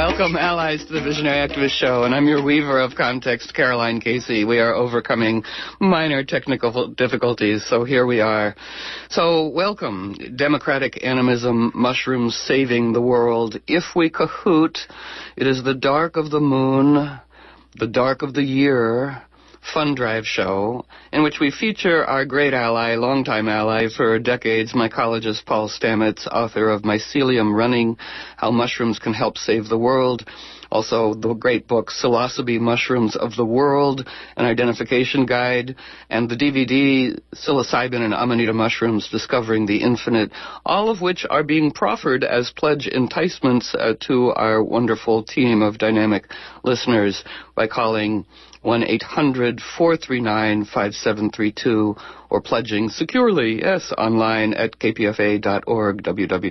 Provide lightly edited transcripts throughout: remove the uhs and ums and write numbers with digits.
Welcome, allies, to the Visionary Activist Show, and I'm your weaver of context, Caroline Casey. We are overcoming minor technical difficulties, so here we are. So, welcome. Democratic animism, mushrooms saving the world. If we cahoot, it is the dark of the moon, the dark of the year, fund drive show, in which we feature our great ally, longtime ally for decades, mycologist Paul Stamets, author of Mycelium Running, How Mushrooms Can Help Save the World. Also, the great book, Psilocybe Mushrooms of the World, an identification guide, and the DVD, Psilocybin and Amanita Mushrooms, Discovering the Infinite, all of which are being proffered as pledge enticements to our wonderful team of dynamic listeners by calling 1-800-439-5732 or pledging securely, yes, online at kpfa.org,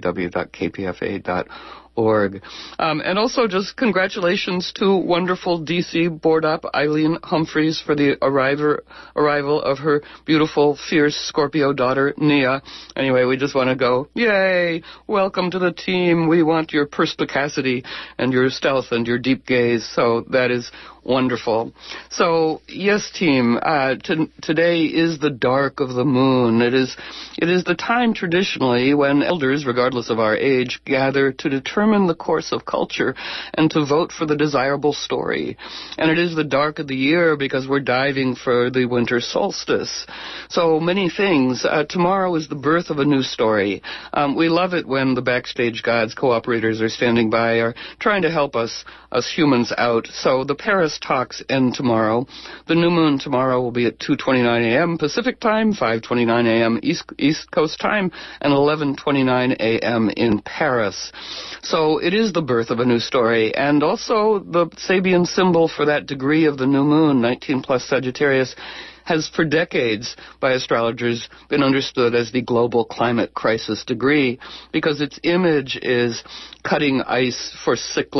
www.kpfa.org. And also just congratulations to wonderful D.C. board up Eileen Humphreys for the arrival of her beautiful, fierce Scorpio daughter, Nia. Anyway, we just want to go, yay, welcome to the team. We want your perspicacity and your stealth and your deep gaze. So that is wonderful. So, yes, team, today is the dark of the moon. It is the time traditionally when elders, regardless of our age, gather to determine the course of culture and to vote for the desirable story. And it is the dark of the year because we're diving for the winter solstice. So many things. Tomorrow is the birth of a new story. We love it when the backstage gods, cooperators are standing by, are trying to help us humans out. So the Paris talks end tomorrow. The new moon tomorrow will be at 2:29 a.m. Pacific time, 5:29 a.m. East Coast time, and 11:29 a.m. in Paris. So it is the birth of a new story, and also the Sabian symbol for that degree of the new moon, 19 plus Sagittarius, has for decades by astrologers been understood as the global climate crisis degree because its image is cutting ice for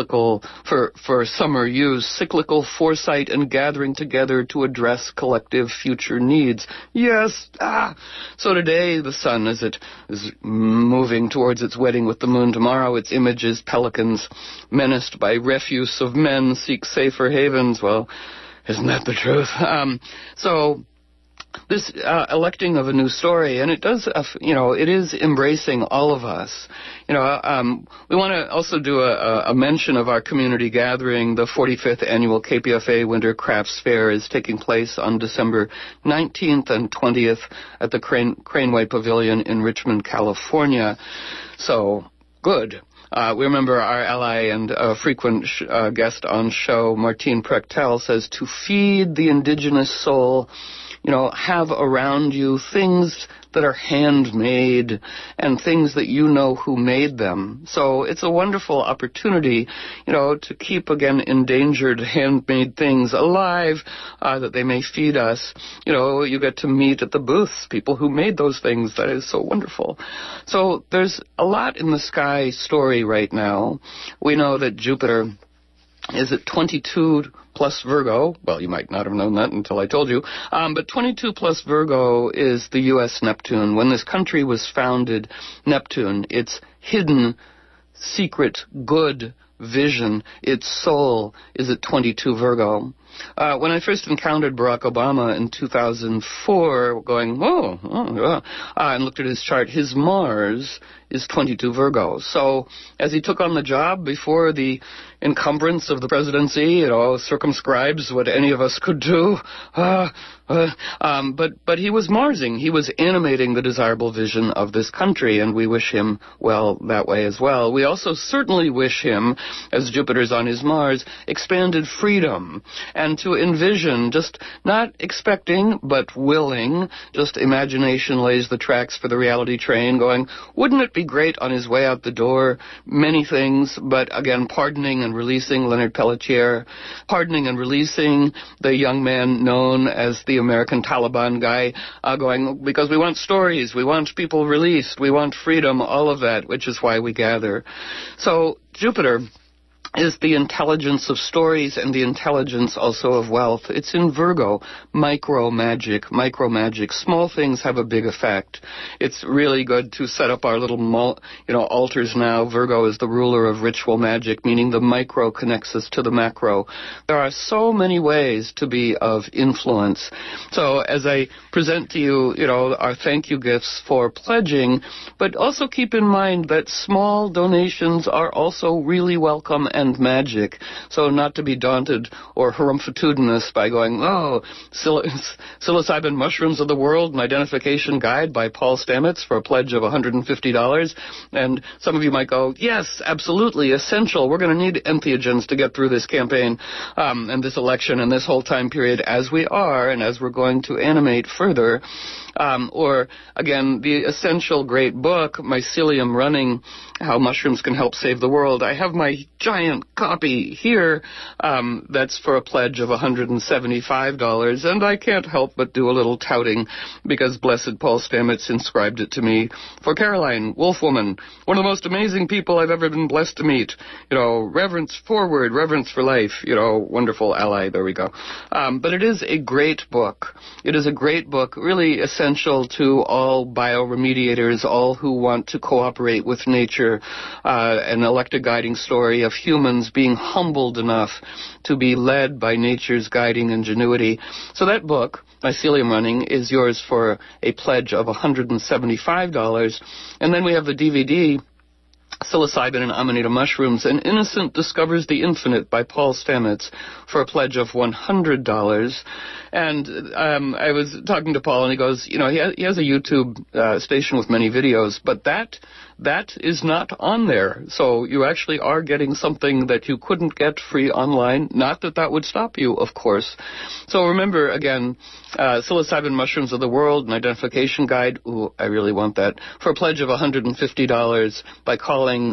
summer use, cyclical foresight and gathering together to address collective future needs. Yes. So today the sun, as it is moving towards its wedding with the moon tomorrow, its image is pelicans menaced by refuse of men seek safer havens. Well, isn't that the truth? So this electing of a new story, and it does, it is embracing all of us. We want to also do a mention of our community gathering. The 45th annual KPFA Winter Crafts Fair is taking place on December 19th and 20th at the Craneway Pavilion in Richmond, California. So, good. We remember our ally and frequent guest on show, Martine Prechtel, says to feed the indigenous soul, have around you things that are handmade and things that you know who made them. So it's a wonderful opportunity, to keep, again, endangered handmade things alive, that they may feed us. You get to meet at the booths people who made those things. That is so wonderful. So there's a lot in the sky story right now. We know that Jupiter is at 22 plus Virgo. Well, you might not have known that until I told you. But 22 plus Virgo is the U.S. Neptune. When this country was founded, Neptune, its hidden, secret, good vision, its soul, is at 22 Virgo. When I first encountered Barack Obama in 2004, going, and looked at his chart, his Mars is 22 Virgo. So as he took on the job before the encumbrance of the presidency, circumscribes what any of us could do. But he was Marsing. He was animating the desirable vision of this country, and we wish him well that way as well. We also certainly wish him, as Jupiter's on his Mars, expanded freedom, and to envision, just not expecting, but willing, just imagination lays the tracks for the reality train, going, wouldn't it be great on his way out the door? Many things, but again, pardoning and releasing Leonard Peltier, pardoning and releasing the young man known as the American Taliban guy, going, because we want stories, we want people released, we want freedom, all of that, which is why we gather. So, Jupiter is the intelligence of stories and the intelligence also of wealth. It's in Virgo, micro magic. Small things have a big effect. It's really good to set up our little, altars now. Virgo is the ruler of ritual magic, meaning the micro connects us to the macro. There are so many ways to be of influence. So as I present to you, our thank you gifts for pledging, but also keep in mind that small donations are also really welcome and magic. So not to be daunted or harumphatudinous by going, psilocybin mushrooms of the world, an identification guide by Paul Stamets for a pledge of $150. And some of you might go, yes, absolutely, essential. We're going to need entheogens to get through this campaign and this election and this whole time period as we are and as we're going to animate further. Or, again, the essential great book, Mycelium Running, How Mushrooms Can Help Save the World. I have my giant copy here that's for a pledge of $175, and I can't help but do a little touting because blessed Paul Stamets inscribed it to me for Caroline, Wolfwoman, one of the most amazing people I've ever been blessed to meet. Reverence forward, reverence for life, wonderful ally, there we go. But it is a great book. It is a great book, really essential to all bioremediators, all who want to cooperate with nature, an elected guiding story of humans being humbled enough to be led by nature's guiding ingenuity. So that book, Mycelium Running, is yours for a pledge of $175. And then we have the DVD, Psilocybin and Amanita Mushrooms, An Innocent Discovers the Infinite by Paul Stamets, for a pledge of $100. And I was talking to Paul, and he goes, he has a YouTube station with many videos, but that is not on there. So you actually are getting something that you couldn't get free online. Not that would stop you, of course. So remember, again, Psilocybin Mushrooms of the World, an identification guide. Ooh, I really want that. For a pledge of $150 by calling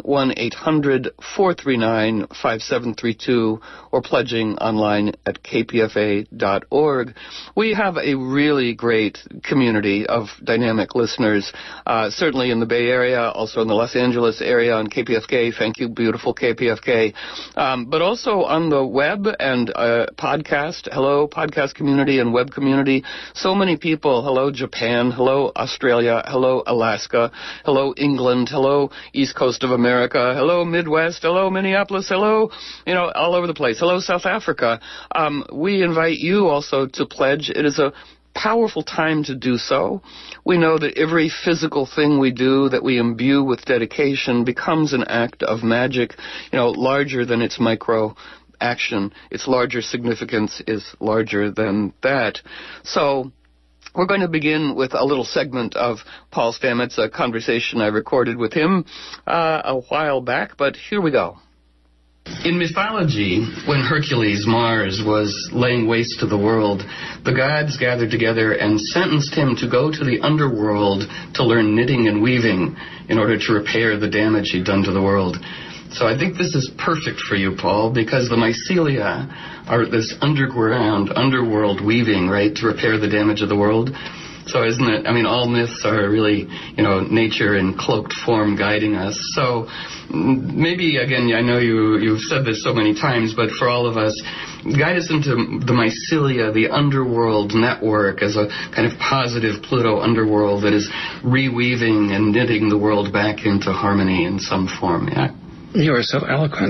1-800-439-5732 or pledging online at kpfa.org. We have a really great community of dynamic listeners, certainly in the Bay Area, also in the Los Angeles area on KPFK. Thank you, beautiful KPFK. But also on the web and podcast. Hello, podcast community and web community. So many people. Hello, Japan. Hello, Australia. Hello, Alaska. Hello, England. Hello, East Coast of America. Hello, Midwest. Hello, Minneapolis. Hello, all over the place. Hello, South Africa. We invite you also to pledge. It is a powerful time to do so. We know that every physical thing we do that we imbue with dedication becomes an act of magic, larger than its micro action. Its larger significance is larger than that. So we're going to begin with a little segment of Paul Stamets, a conversation I recorded with him a while back, but here we go. In mythology, when Hercules, Mars, was laying waste to the world, the gods gathered together and sentenced him to go to the underworld to learn knitting and weaving in order to repair the damage he'd done to the world. So I think this is perfect for you, Paul, because the mycelia are this underworld weaving, right, to repair the damage of the world. So isn't it, all myths are really, nature in cloaked form guiding us. So maybe, again, I know you've said this so many times, but for all of us, guide us into the mycelia, the underworld network, as a kind of positive Pluto underworld that is reweaving and knitting the world back into harmony in some form, yeah? You are so eloquent.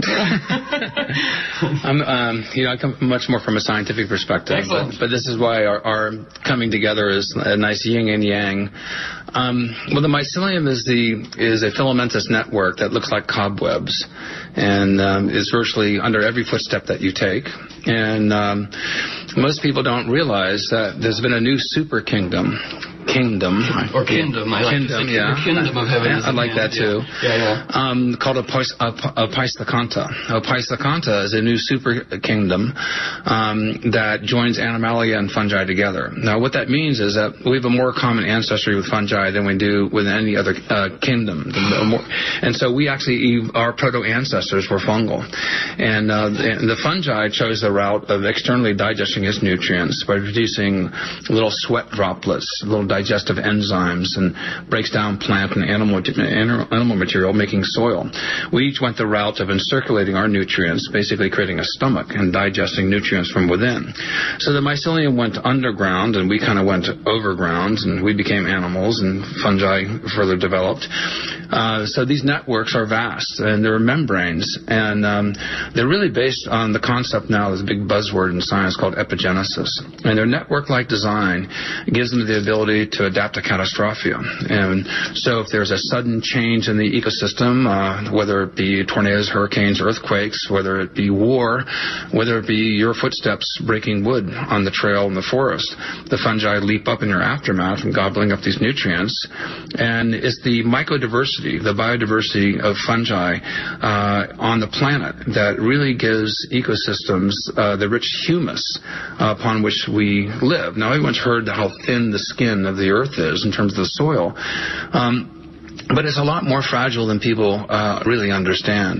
I come much more from a scientific perspective. But this is why our coming together is a nice yin and yang. Well, the mycelium is a filamentous network that looks like cobwebs, and is virtually under every footstep that you take. And most people don't realize that there's been a new super kingdom. I like to say the kingdom of heaven. I like that too. Called Opaisthakanta. Opaisthakanta is a new super kingdom that joins Animalia and fungi together. Now, what that means is that we have a more common ancestry with fungi than we do with any other kingdom. And so we actually, our proto-ancestors were fungal. And the fungi chose the route of externally digesting its nutrients by producing little sweat droplets, little digestive digestive enzymes and breaks down plant and animal material, making soil. We each went the route of encirculating our nutrients, basically creating a stomach and digesting nutrients from within. So the mycelium went underground, and we kind of went overground, and we became animals, and fungi further developed. So these networks are vast, and they're membranes, and they're really based on the concept now, there's a big buzzword in science called epigenesis. And their network-like design gives them the ability to adapt to catastrophia. And so if there's a sudden change in the ecosystem, whether it be tornadoes, hurricanes, earthquakes, whether it be war, whether it be your footsteps breaking wood on the trail in the forest, the fungi leap up in your aftermath and gobbling up these nutrients. And it's the mycodiversity, the biodiversity of fungi on the planet that really gives ecosystems the rich humus upon which we live. Now, everyone's heard how thin the skin of the earth is in terms of the soil. But it's a lot more fragile than people really understand.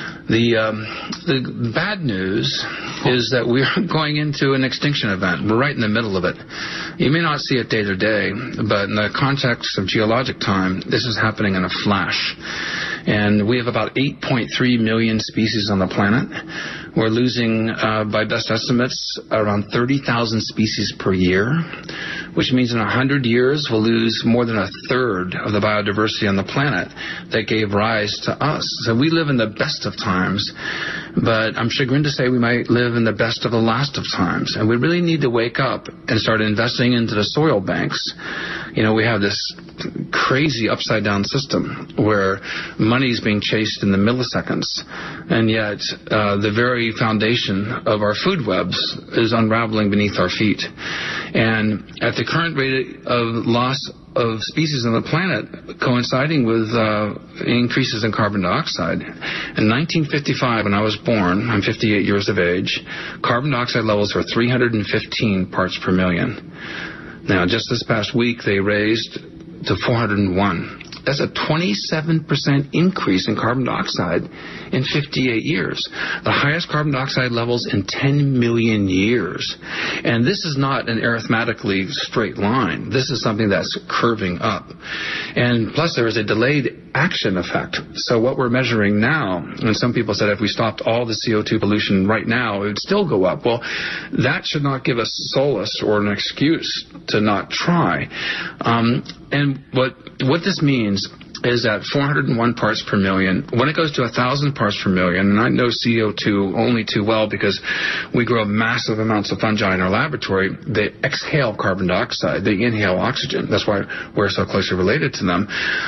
The bad news is that we're going into an extinction event. We're right in the middle of it. You may not see it day to day, but in the context of geologic time, this is happening in a flash. And we have about 8.3 million species on the planet. We're losing, by best estimates, around 30,000 species per year, which means in 100 years we'll lose more than a third of the biodiversity on the planet that gave rise to us. So we live in the best of times, but I'm chagrined to say we might live in the best of the last of times. And we really need to wake up and start investing into the soil banks. You know, we have this crazy upside-down system where money is being chased in the milliseconds, and yet the very foundation of our food webs is unraveling beneath our feet. And at the current rate of loss of species on the planet, coinciding with increases in carbon dioxide. In 1955, when I was born, I'm 58 years of age, carbon dioxide levels were 315 parts per million. Now, just this past week, they raised to 401. That's a 27% increase in carbon dioxide in 58 years. The highest carbon dioxide levels in 10 million years. And this is not an arithmetically straight line. This is something that's curving up. And plus there is a delayed action effect. So what we're measuring now, and some people said if we stopped all the CO2 pollution right now, it would still go up. Well, that should not give us solace or an excuse to not try. And what this means is that 401 parts per million, when it goes to 1,000 parts per million, and I know CO2 only too well because we grow massive amounts of fungi in our laboratory, they exhale carbon dioxide, they inhale oxygen. That's why we're so closely related to them.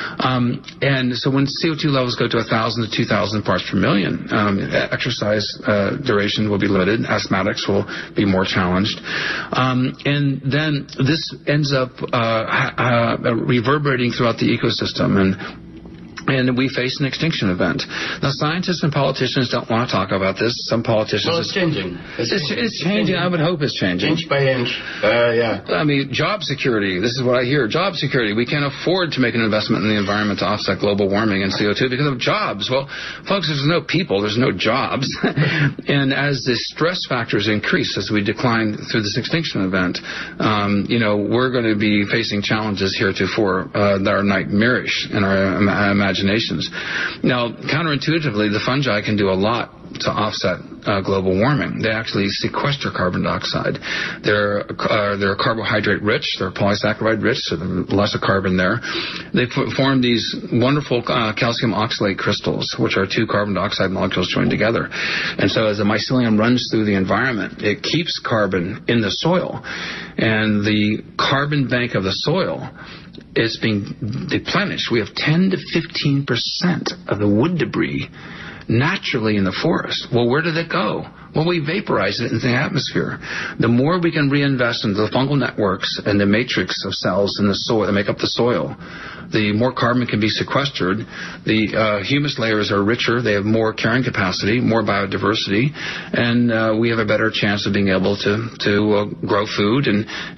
And so when CO2 levels go to 1,000 to 2,000 parts per million, exercise duration will be limited, asthmatics will be more challenged. And then this ends up reverberating throughout the ecosystem, and we face an extinction event. Now, scientists and politicians don't want to talk about this. Some politicians... Well, it's changing. It's changing. I would hope it's changing. Inch by inch. Yeah. I mean, job security. This is what I hear. Job security. We can't afford to make an investment in the environment to offset global warming and CO2 because of jobs. Well, folks, there's no people. There's no jobs. And as the stress factors increase as we decline through this extinction event, we're going to be facing challenges heretofore that are nightmarish in our imaginations. Now, counterintuitively, the fungi can do a lot to offset global warming. They actually sequester carbon dioxide. They're carbohydrate rich, they're polysaccharide rich, so there's less of carbon there. They form these wonderful calcium oxalate crystals, which are two carbon dioxide molecules joined together. And so as the mycelium runs through the environment, it keeps carbon in the soil. And the carbon bank of the soil is being replenished. We have 10 to 15% of the wood debris naturally in the forest. Well, where did it go? Well, we vaporize it into the atmosphere. The more we can reinvest into the fungal networks and the matrix of cells in the soil that make up the soil, the more carbon can be sequestered. The humus layers are richer. They have more carrying capacity, more biodiversity, and we have a better chance of being able to grow food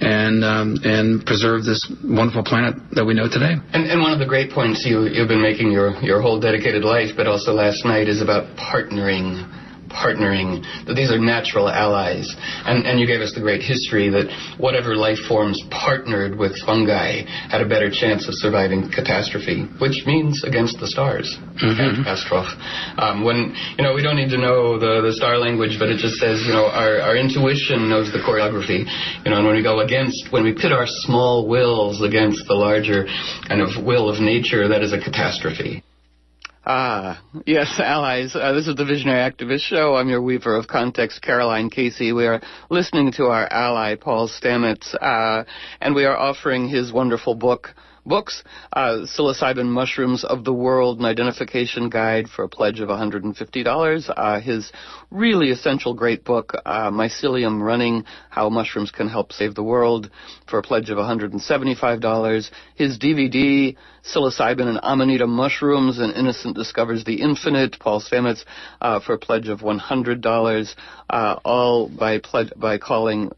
and preserve this wonderful planet that we know today. And one of the great points you've been making your whole dedicated life, but also last night, is about partnering partnering, that these are natural allies. And you gave us the great history that whatever life forms partnered with fungi had a better chance of surviving catastrophe, which means against the stars. Catastrophe. When, we don't need to know the star language, but it just says, our intuition knows the choreography. And when we pit our small wills against the larger kind of will of nature, that is a catastrophe. Yes, allies. This is the Visionary Activist Show. I'm your weaver of context, Caroline Casey. We are listening to our ally, Paul Stamets, and we are offering his wonderful books, Psilocybin Mushrooms of the World, an identification guide for a pledge of $150. His really essential great book, Mycelium Running, How Mushrooms Can Help Save the World, for a pledge of $175. His DVD, Psilocybin and Amanita Mushrooms, An Innocent Discovers the Infinite, Paul Stamets, for a pledge of $100, all by calling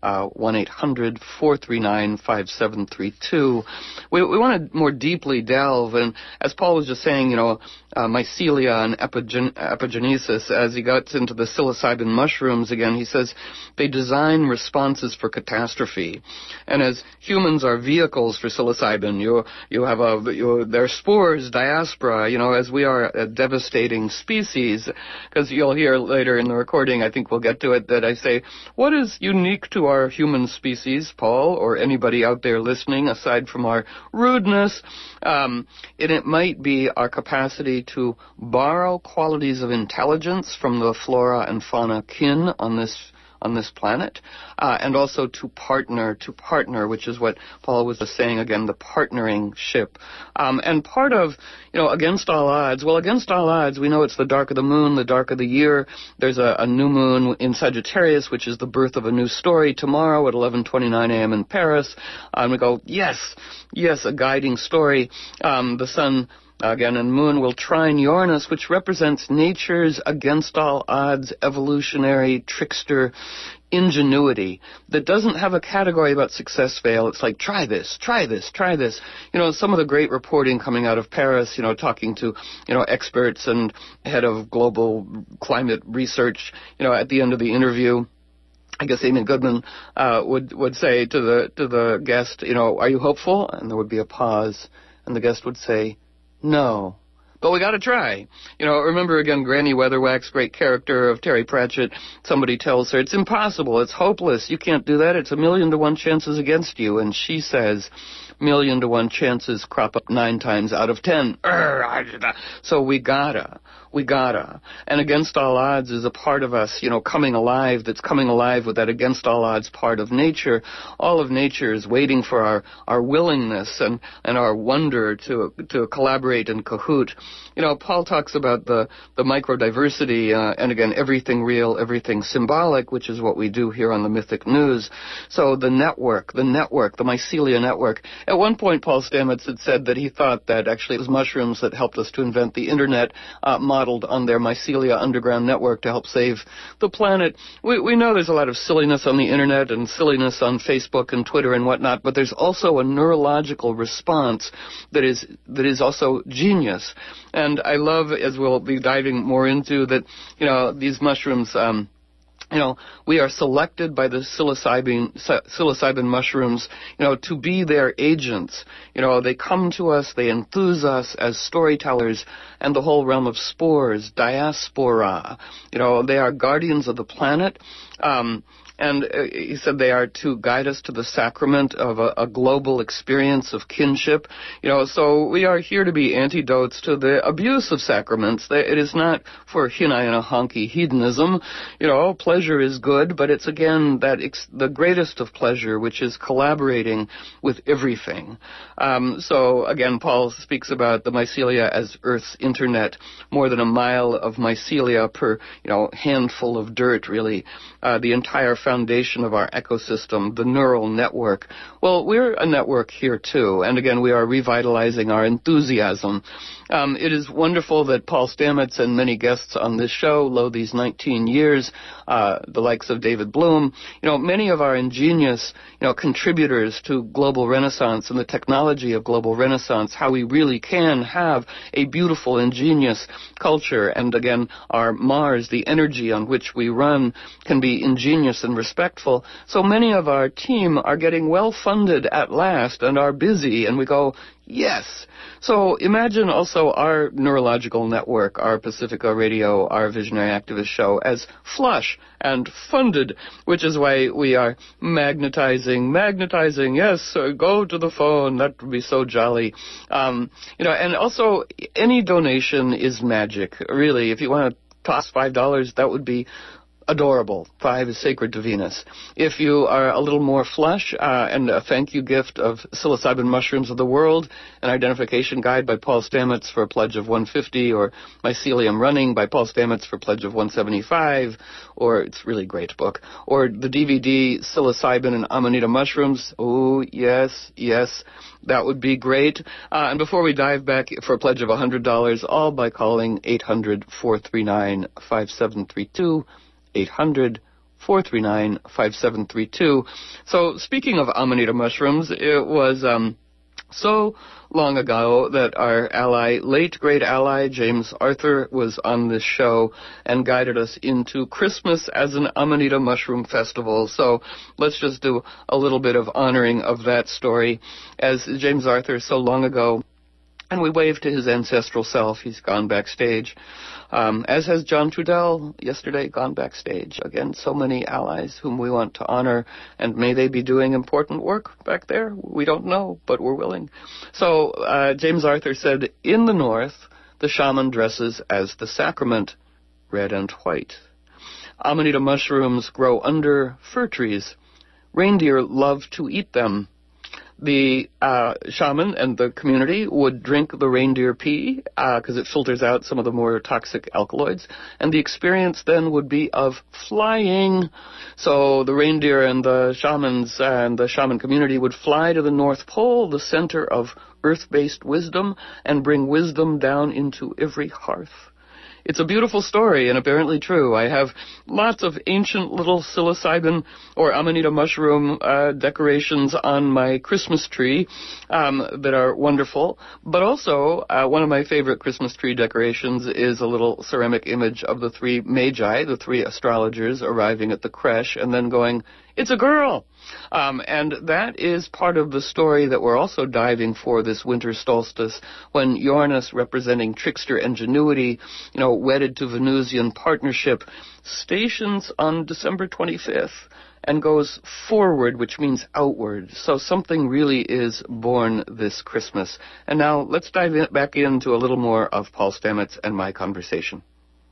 1-800-439-5732. We want to more deeply delve, and as Paul was just saying, mycelia and epigenesis, as he got into the psilocybin mushrooms again, he says they design responses for catastrophe. And as humans are vehicles for psilocybin, their spores, diaspora, as we are a devastating species, because you'll hear later in the recording, I think we'll get to it, that I say, what is unique to our human species, Paul, or anybody out there listening, aside from our rudeness? And it might be our capacity to borrow qualities of intelligence from the flora and fauna kin on this planet, and also to partner, which is what Paul was saying again, the partnering ship. And part of, against all odds, we know it's the dark of the moon, the dark of the year. There's a new moon in Sagittarius, which is the birth of a new story tomorrow at 11:29 a.m. in Paris. And we go, yes, a guiding story. The sun again, and moon will trine Uranus, which represents nature's against all odds evolutionary trickster ingenuity that doesn't have a category about success fail. It's like, try this. Some of the great reporting coming out of Paris, talking to, experts and head of global climate research, at the end of the interview, I guess Amy Goodman would say to the guest, are you hopeful? And there would be a pause, and the guest would say, no, but we got to try. Remember again, Granny Weatherwax, great character of Terry Pratchett. Somebody tells her, it's impossible, it's hopeless, you can't do that, it's 1,000,000 to 1 chances against you. And she says, 1,000,000 to 1 chances crop up 9 times out of 10. So we gotta. And against all odds is a part of us, coming alive, that's coming alive with that against all odds part of nature. All of nature is waiting for our willingness and our wonder to collaborate and cahoot. Paul talks about the microdiversity, and again, everything real, everything symbolic, which is what we do here on the Mythic News. So the network, the mycelia network. At one point, Paul Stamets had said that he thought that actually it was mushrooms that helped us to invent the internet, modeled on their mycelia underground network to help save the planet. We know there's a lot of silliness on the internet and silliness on Facebook and Twitter and whatnot, but there's also a neurological response that is also genius. And I love, as we'll be diving more into, that, these mushrooms, we are selected by the psilocybin mushrooms, to be their agents. They come to us, they enthuse us as storytellers, and the whole realm of spores, diaspora. They are guardians of the planet. And he said they are to guide us to the sacrament of a global experience of kinship. So we are here to be antidotes to the abuse of sacraments. It is not for hinayana honky hedonism. Pleasure is good, but it's again the greatest of pleasure, which is collaborating with everything. So again, Paul speaks about the mycelia as Earth's internet, more than a mile of mycelia per, handful of dirt, really. The entire foundation of our ecosystem, the neural network. Well, we're a network here too, and again, we are revitalizing our enthusiasm. It is wonderful that Paul Stamets and many guests on this show, these 19 years, the likes of David Bloom, many of our ingenious, contributors to global renaissance and the technology of global renaissance, how we really can have a beautiful, ingenious culture. And again, our Mars, the energy on which we run, can be ingenious and respectful. So many of our team are getting well funded at last and are busy, and we go, yes. So imagine also our neurological network, our Pacifica Radio, our Visionary Activist show, as flush and funded, which is why we are magnetizing. Yes, go to the phone. That would be so jolly. And also any donation is magic, really. If you want to toss $5, that would be adorable. 5 is sacred to Venus. If you are a little more flush, and a thank you gift of psilocybin mushrooms of the world, an identification guide by Paul Stamets for a pledge of $150, or Mycelium Running by Paul Stamets for a pledge of $175, or it's a really great book, or the DVD Psilocybin and Amanita Mushrooms. Oh, yes, that would be great. And before we dive back for a pledge of $100, all by calling 800-439-5732, 800-439-5732. So speaking of Amanita mushrooms, it was so long ago that our late great ally, James Arthur, was on this show and guided us into Christmas as an Amanita Mushroom Festival. So let's just do a little bit of honoring of that story. As James Arthur so long ago, and we wave to his ancestral self, he's gone backstage. As has John Trudell yesterday gone backstage. Again, so many allies whom we want to honor, and may they be doing important work back there. We don't know, but we're willing. So James Arthur said, in the north, the shaman dresses as the sacrament, red and white. Amanita mushrooms grow under fir trees. Reindeer love to eat them. The shaman and the community would drink the reindeer pee because it filters out some of the more toxic alkaloids, and the experience then would be of flying. So the reindeer and the shamans and the shaman community would fly to the North Pole, the center of earth-based wisdom, and bring wisdom down into every hearth. It's a beautiful story and apparently true. I have lots of ancient little psilocybin or Amanita mushroom decorations on my Christmas tree that are wonderful. But also, one of my favorite Christmas tree decorations is a little ceramic image of the 3 magi, the 3 astrologers arriving at the creche and then going, it's a girl! And that is part of the story that we're also diving for this winter solstice, when Uranus, representing trickster ingenuity, wedded to Venusian partnership, stations on December 25th and goes forward, which means outward. So something really is born this Christmas. And now let's dive back into a little more of Paul Stamets and my conversation.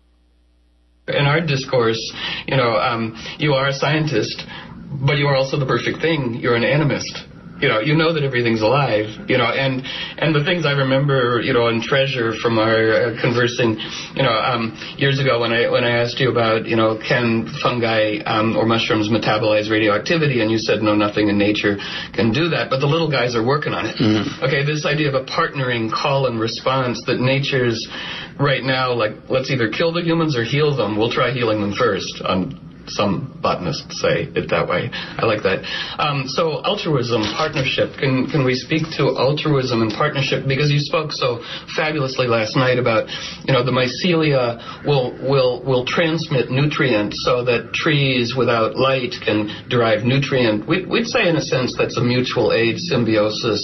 In our discourse, you are a scientist, but you are also the perfect thing. You're an animist. You know that everything's alive, and the things I remember, and treasure from our conversing, years ago when I asked you about, can fungi or mushrooms metabolize radioactivity, and you said, no, nothing in nature can do that, but the little guys are working on it. Mm-hmm. Okay, this idea of a partnering call and response that nature's right now, like, let's either kill the humans or heal them. We'll try healing them first. Some botanists say it that way. I like that. So altruism, partnership. Can we speak to altruism and partnership? Because you spoke so fabulously last night about, the mycelia will transmit nutrients so that trees without light can derive nutrient. We'd say in a sense that's a mutual aid symbiosis.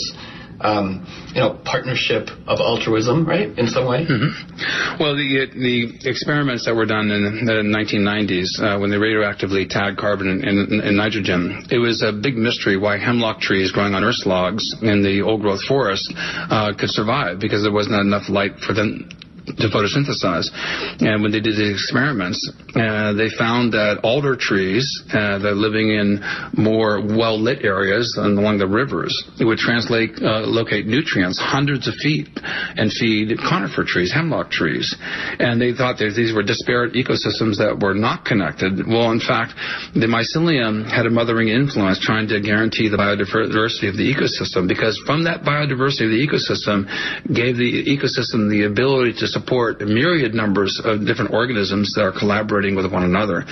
Partnership of altruism, right, in some way? Mm-hmm. Well, the experiments that were done in the 1990s when they radioactively tagged carbon and nitrogen, it was a big mystery why hemlock trees growing on earth logs in the old-growth forest could survive, because there wasn't enough light for them to photosynthesize. And when they did the experiments, they found that alder trees that are living in more well-lit areas and along the rivers, it would locate nutrients hundreds of feet and feed conifer trees, hemlock trees. And they thought that these were disparate ecosystems that were not connected. Well, in fact, the mycelium had a mothering influence trying to guarantee the biodiversity of the ecosystem, because from that biodiversity of the ecosystem gave the ecosystem the ability to support myriad numbers of different organisms that are collaborating with one another.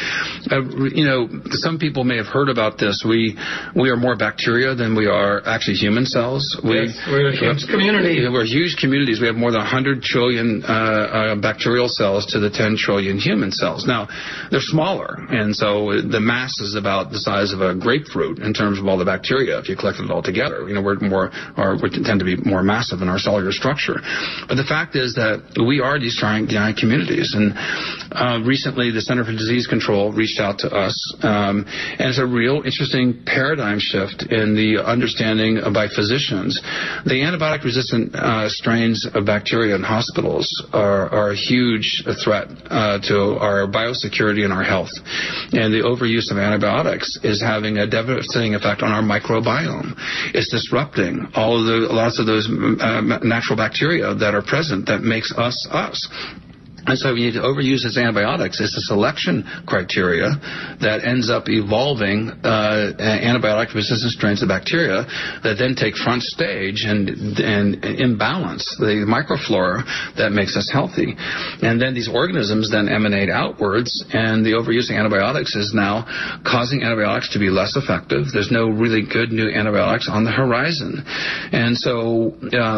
Some people may have heard about this. We are more bacteria than we are actually human cells. We're a huge community. We're huge communities. We have more than 100 trillion bacterial cells to the 10 trillion human cells. Now, they're smaller, and so the mass is about the size of a grapefruit in terms of all the bacteria if you collected it all together. We tend to be more massive in our cellular structure. But the fact is that we are these giant communities. And recently, the Center for Disease Control reached out to us, and it's a real interesting paradigm shift in the understanding by physicians. The antibiotic-resistant strains of bacteria in hospitals are a huge threat to our biosecurity and our health. And the overuse of antibiotics is having a devastating effect on our microbiome. It's disrupting lots of those natural bacteria that are present that makes us us. And so when you overuse as antibiotics, it's a selection criteria that ends up evolving antibiotic-resistant strains of bacteria that then take front stage and imbalance the microflora that makes us healthy. And then these organisms then emanate outwards, and the overuse of antibiotics is now causing antibiotics to be less effective. There's no really good new antibiotics on the horizon. And so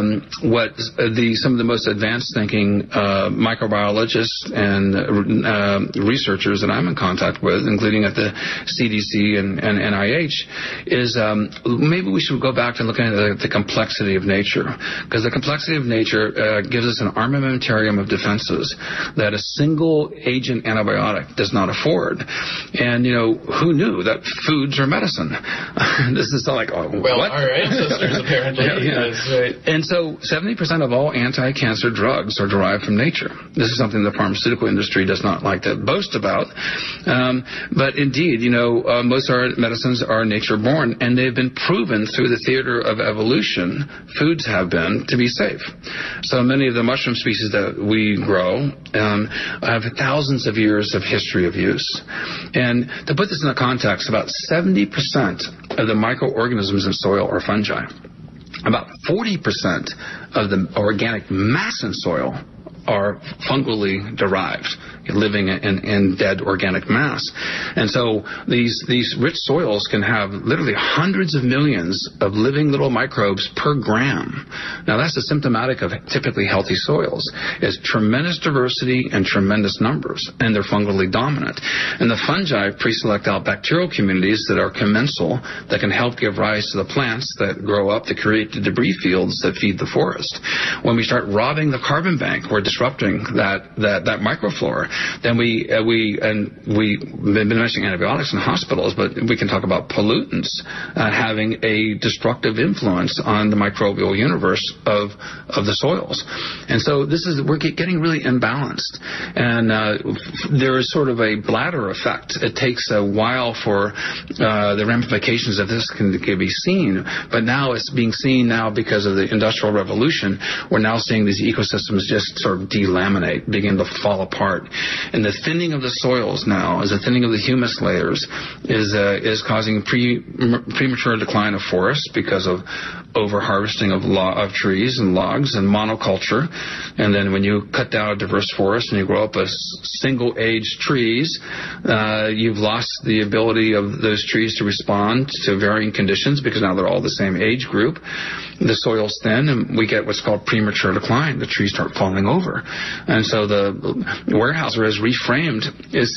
some of the most advanced thinking microbiologists and researchers that I'm in contact with, including at the CDC and NIH, is maybe we should go back to looking at the complexity of nature, because the complexity of nature gives us an armamentarium of defenses that a single agent antibiotic does not afford. And who knew that foods are medicine? This is like, what? Our ancestors apparently. Yeah. Right. And so 70% of all anti-cancer drugs are derived from nature. This is something the pharmaceutical industry does not like to boast about. But indeed, most of our medicines are nature-born, and they've been proven through the theater of evolution, foods have been, to be safe. So many of the mushroom species that we grow have thousands of years of history of use. And to put this in a context, about 70% of the microorganisms in soil are fungi. About 40% of the organic mass in soil are fungally derived, living in dead organic mass. And so these rich soils can have literally hundreds of millions of living little microbes per gram. Now that's symptomatic of typically healthy soils, is tremendous diversity and tremendous numbers, and they're fungally dominant. And the fungi pre-select out bacterial communities that are commensal, that can help give rise to the plants that grow up to create the debris fields that feed the forest. When we start robbing the carbon bank, we're disrupting that microflora. Then we've been mentioning antibiotics in hospitals, but we can talk about pollutants having a destructive influence on the microbial universe of the soils. And so we're getting really imbalanced. And there is sort of a bladder effect. It takes a while for the ramifications of this can be seen, but now it's being seen now because of the Industrial Revolution. We're now seeing these ecosystems just sort of delaminate, begin to fall apart. And the thinning of the soils now, as the thinning of the humus layers, is causing premature decline of forests because of over-harvesting of trees and logs and monoculture. And then when you cut down a diverse forest and you grow up a single-age trees, you've lost the ability of those trees to respond to varying conditions because now they're all the same age group. The soil's thin, and we get what's called premature decline. The trees start falling over. And so the Weyerhaeuser has reframed its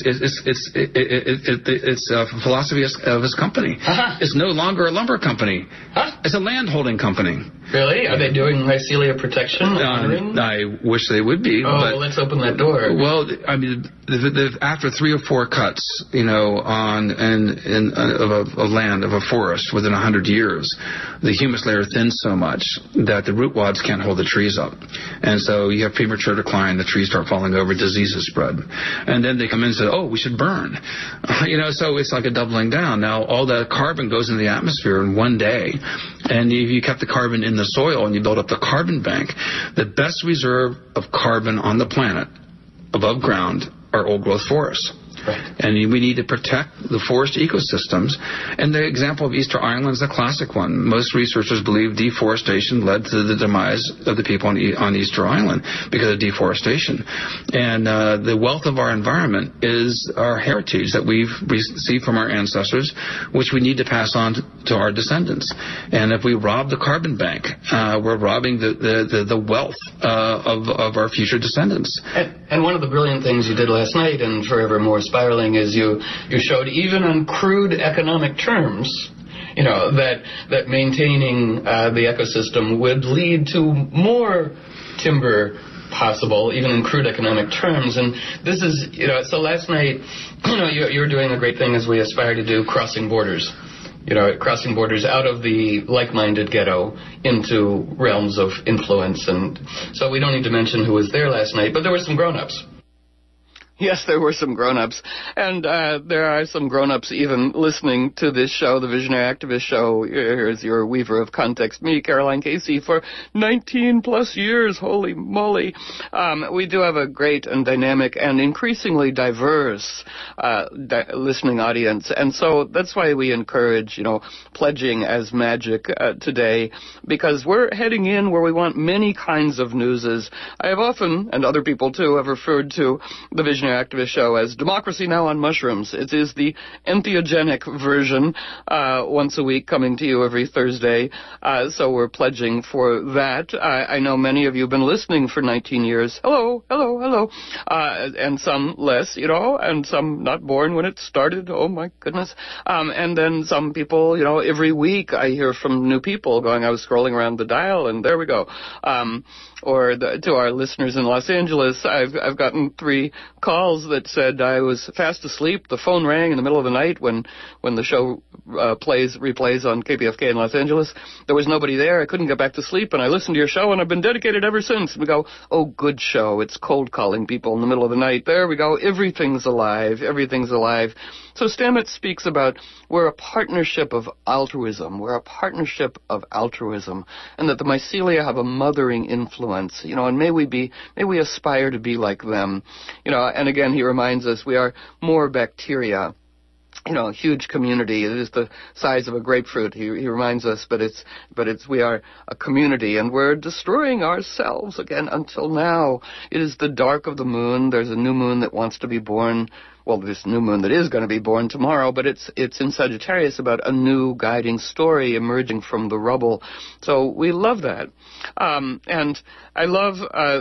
philosophy of his company. It's no longer a lumber company. It's a landholding company. Really? Are they doing mycelia protection? I wish they would be. Oh, well, let's open that door. Well, I mean, after 3 or 4 cuts, on of land of a forest within 100 years, the humus layer thins so much that the root wads can't hold the trees up, and so you have premature decline. The trees start falling over, diseases spread, and then they come in and say, "Oh, we should burn," So it's like a doubling down. Now all the carbon goes into the atmosphere in one day, and if you kept the carbon in the soil and you build up the carbon bank, the best reserve of carbon on the planet above ground are old growth forests. Right. And we need to protect the forest ecosystems. And the example of Easter Island is the classic one. Most researchers believe deforestation led to the demise of the people on Easter Island because of deforestation. And the wealth of our environment is our heritage that we've received from our ancestors, which we need to pass on to our descendants. And if we rob the carbon bank, we're robbing the wealth of our future descendants. And one of the brilliant things you did last night, and forever more spiraling, is you showed even on crude economic terms, that maintaining the ecosystem would lead to more timber possible, even in crude economic terms. And this is, so last night, you're doing a great thing as we aspire to do, crossing borders. Crossing borders out of the like-minded ghetto into realms of influence. And so we don't need to mention who was there last night, but there were some grown-ups. Yes, there were some grown-ups, and there are some grown-ups even listening to this show, the Visionary Activist Show. Here's your weaver of context, me, Caroline Casey, for 19-plus years. Holy moly. We do have a great and dynamic and increasingly diverse listening audience, and so that's why we encourage, pledging as magic today, because we're heading in where we want many kinds of newses. I have often, and other people too, have referred to the Visionary Activist Show as Democracy Now! On Mushrooms. It is the entheogenic version, once a week, coming to you every Thursday. So we're pledging for that. I know many of you have been listening for 19 years. Hello. And some less, and some not born when it started. Oh, my goodness. And then some people, every week I hear from new people going, I was scrolling around the dial, and there we go. To our listeners in Los Angeles, I've gotten 3 calls that said I was fast asleep. The phone rang in the middle of the night when the show replays on KPFK in Los Angeles. There was nobody there. I couldn't get back to sleep, and I listened to your show, and I've been dedicated ever since. And we go, oh, good show. It's cold calling people in the middle of the night. There we go. Everything's alive. So Stamets speaks about we're a partnership of altruism. We're a partnership of altruism, and that the mycelia have a mothering influence, and may we aspire to be like them, and again, he reminds us we are more bacteria, a huge community. It is the size of a grapefruit. He reminds us, but we are a community, and we're destroying ourselves again until now. It is the dark of the moon. There's a new moon that wants to be born. Well, this new moon that is going to be born tomorrow, but it's in Sagittarius about a new guiding story emerging from the rubble. So we love that. And I love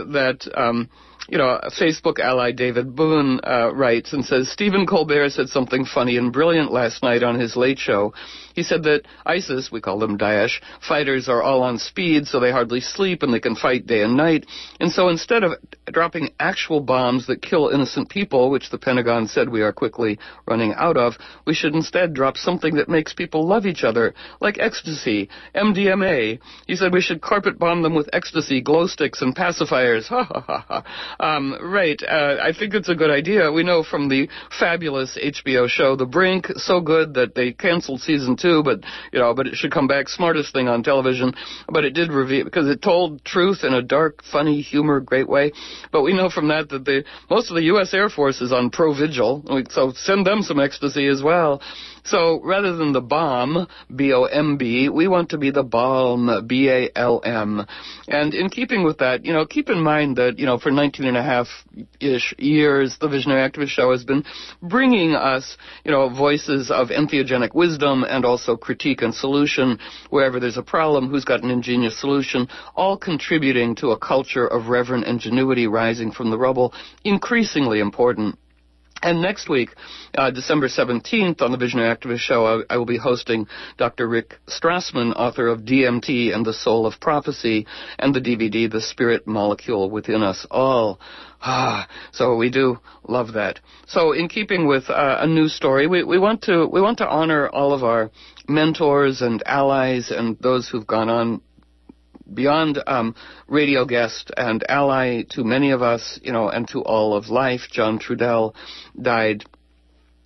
that Facebook ally David Boone writes and says, Stephen Colbert said something funny and brilliant last night on his Late Show. He said that ISIS, we call them Daesh, fighters are all on speed, so they hardly sleep and they can fight day and night. And so instead of dropping actual bombs that kill innocent people, which the Pentagon said we are quickly running out of, we should instead drop something that makes people love each other, like ecstasy, MDMA. He said we should carpet bomb them with ecstasy, glow sticks, and pacifiers. Ha ha ha ha. Right. I think it's a good idea. We know from the fabulous HBO show The Brink, so good that they canceled season 2, but it should come back, smartest thing on television. But it did reveal, because it told truth in a dark, funny, humor, great way. But we know from that most of the U.S. Air Force is on Provigil, so send them some ecstasy as well. So rather than the bomb, B-O-M-B, we want to be the balm, B-A-L-M. And in keeping with that, keep in mind that, for 19 and a half-ish years, the Visionary Activist Show has been bringing us, voices of entheogenic wisdom and also critique and solution. Wherever there's a problem, who's got an ingenious solution, all contributing to a culture of reverent ingenuity rising from the rubble, increasingly important. And next week, December 17th, on the Visionary Activist Show, I will be hosting Dr. Rick Strassman, author of DMT and the Soul of Prophecy, and the DVD, The Spirit Molecule Within Us All. So we do love that. So in keeping with a news story, we want to honor all of our mentors and allies and those who've gone on beyond radio guest and ally to many of us, and to all of life. John Trudell died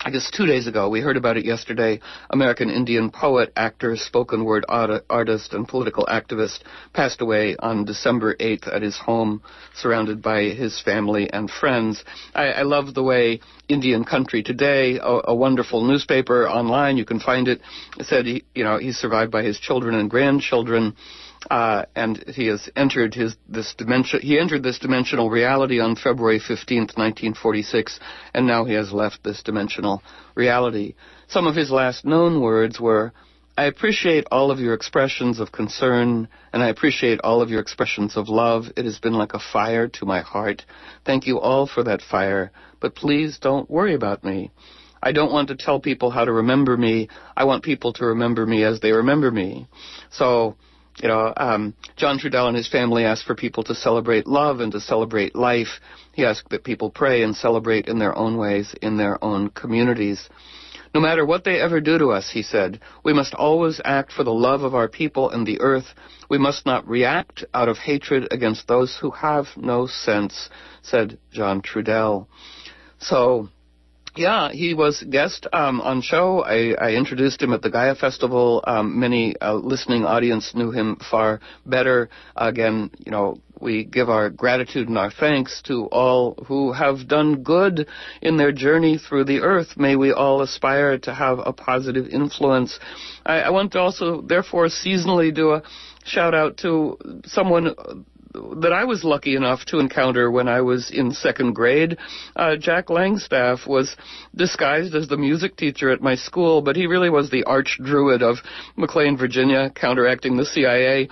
I guess 2 days ago, we heard about it yesterday, American Indian poet, actor, spoken word artist, and political activist passed away on December 8th at his home, surrounded by his family and friends. I love the way Indian Country Today, a wonderful newspaper online, you can find it, said he's survived by his children and grandchildren. And he has entered this dimensional reality on February 15th, 1946, and now he has left this dimensional reality. Some of his last known words were, "I appreciate all of your expressions of concern, and I appreciate all of your expressions of love. It has been like a fire to my heart. Thank you all for that fire, but please don't worry about me. I don't want to tell people how to remember me. I want people to remember me as they remember me." So, John Trudell and his family asked for people to celebrate love and to celebrate life. He asked that people pray and celebrate in their own ways, in their own communities. No matter what they ever do to us, he said, we must always act for the love of our people and the earth. We must not react out of hatred against those who have no sense, said John Trudell. So, yeah, he was guest on show. I introduced him at the Gaia Festival. Many listening audience knew him far better. Again, we give our gratitude and our thanks to all who have done good in their journey through the earth. May we all aspire to have a positive influence. I want to also, therefore, seasonally do a shout out to someone that I was lucky enough to encounter when I was in second grade. Jack Langstaff was disguised as the music teacher at my school, but he really was the arch-druid of McLean, Virginia, counteracting the CIA.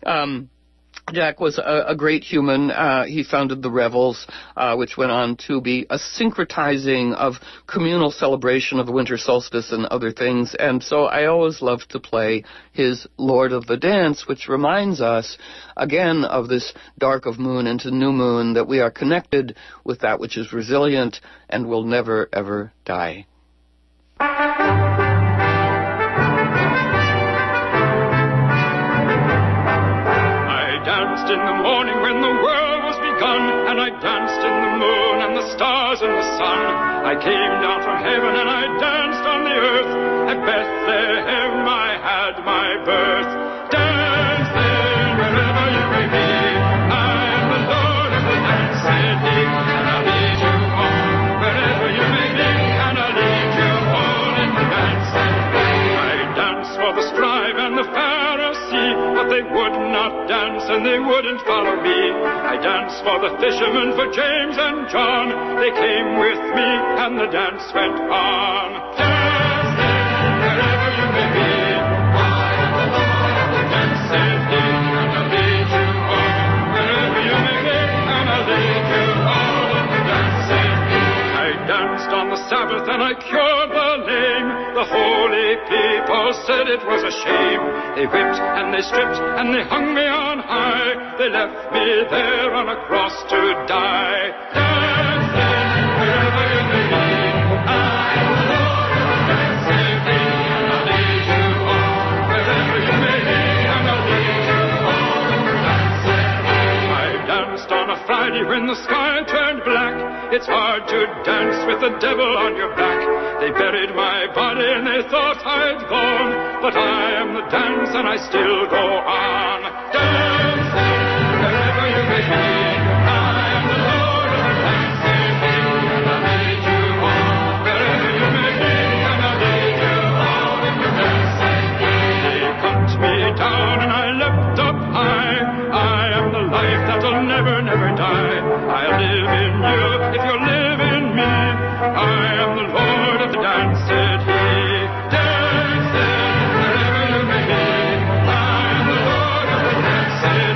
Jack was a great human. He founded the Revels, which went on to be a syncretizing of communal celebration of the winter solstice and other things. And so I always loved to play his Lord of the Dance, which reminds us, again, of this dark of moon into new moon, that we are connected with that which is resilient and will never, ever die. In the morning when the world was begun, and I danced in the moon and the stars and the sun. I came down from heaven and I danced on the earth. At Bethlehem I had my birth. Dance then wherever you may be. I am the Lord of the dance, said he, and I'll lead you on wherever you may be, and I'll lead you on in the dance. I danced for the scribe and the Pharisee, but they would not dance and they wouldn't follow me. I danced for the fishermen, for James and John. They came with me and the dance went on. Dance then, wherever you may be. I am the Lord of the dance, said he, and I'll lead you on. Wherever you may be, and I'll lead you on in the dance, said he. I danced on the Sabbath and I cured the lame. The holy people said it was a shame. They whipped and they stripped and they hung me on high. They left me there on a cross to die. Dance then, wherever you may be. I am the Lord of the dance, said he, and I'll lead you on. Wherever you may be, and I'll lead you on in the dance, said he. I danced on a Friday when the sky turned black. It's hard to dance with the devil on your back. They buried my body and they thought I'd gone, but I am the dance and I still go on. Dance then, wherever you may be. I am the Lord of the dance, said he, and I'll lead you on. Wherever you may be, and I'll lead you on in the dance, said he. They cut me down and I leapt up high. I am the life that'll never, never die. I'll live in you if you live in me. I am the Lord of the dance, said he. Dance then, wherever you may be. I am the Lord of the dance, said he.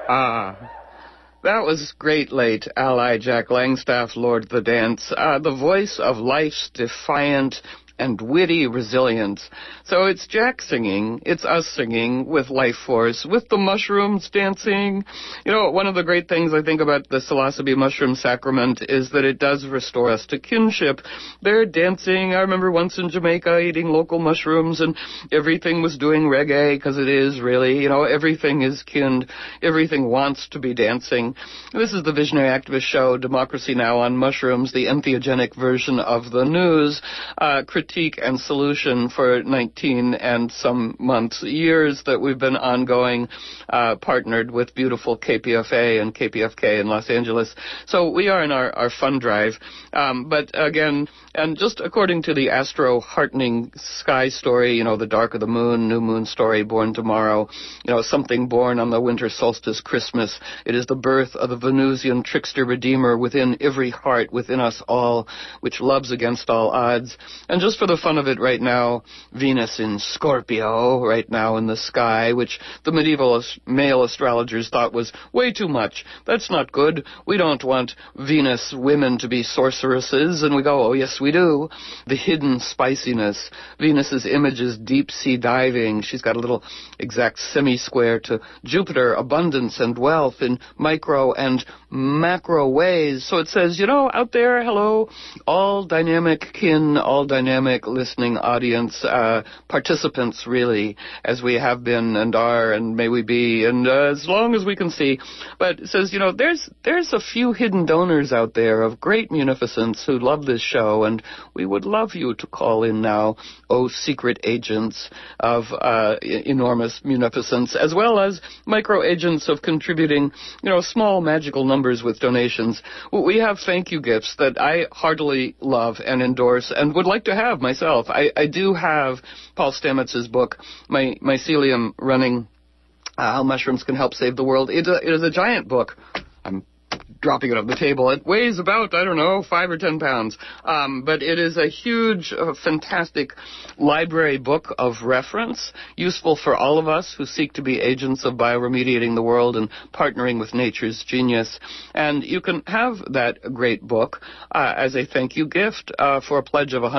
That was great late ally Jack Langstaff, Lord of the Dance, the voice of life's defiant and witty resilience. So it's Jack singing, it's us singing with life force, with the mushrooms dancing. You know, one of the great things I think about the psilocybe mushroom sacrament is that it does restore us to kinship. They're dancing. I remember once in Jamaica eating local mushrooms and everything was doing reggae, because it is really, you know, everything is kin. Everything wants to be dancing. This is the Visionary Activist Show, Democracy Now! On Mushrooms, the entheogenic version of the news, critique and solution for 19 and some months, years that we've been ongoing, partnered with beautiful KPFA and KPFK in Los Angeles. So we are in our fun drive. But again, and just according to the astro-heartening sky story, you know, the dark of the moon, new moon story, born tomorrow, you know, something born on the winter solstice Christmas. It is the birth of the Venusian trickster redeemer within every heart, within us all, which loves against all odds. And just for the fun of it right now, Venus in Scorpio right now in the sky, which the medieval male astrologers thought was way too much. That's not good. We don't want Venus women to be sorceresses. And we go, oh yes we do. The hidden spiciness. Venus's image is deep sea diving. She's got a little exact semi-square to Jupiter, abundance and wealth in micro and macro ways. So it says, you know, out there, hello, all dynamic kin, all dynamic listening audience, participants really, as we have been and are and may we be, and as long as we can see. But it says, you know, there's a few hidden donors out there of great munificence who love this show, and we would love you to call in now, oh secret agents of enormous munificence, as well as micro agents of contributing, you know, small magical numbers with donations. We have thank you gifts that I heartily love and endorse and would like to have myself. I do have Paul Stamets's book, Mycelium Running, How Mushrooms Can Help Save the World. It is a giant book. I'm dropping it off the table. It weighs about, 5 or 10 pounds. But it is a huge, fantastic library book of reference, useful for all of us who seek to be agents of bioremediating the world and partnering with nature's genius. And you can have that great book as a thank you gift for a pledge of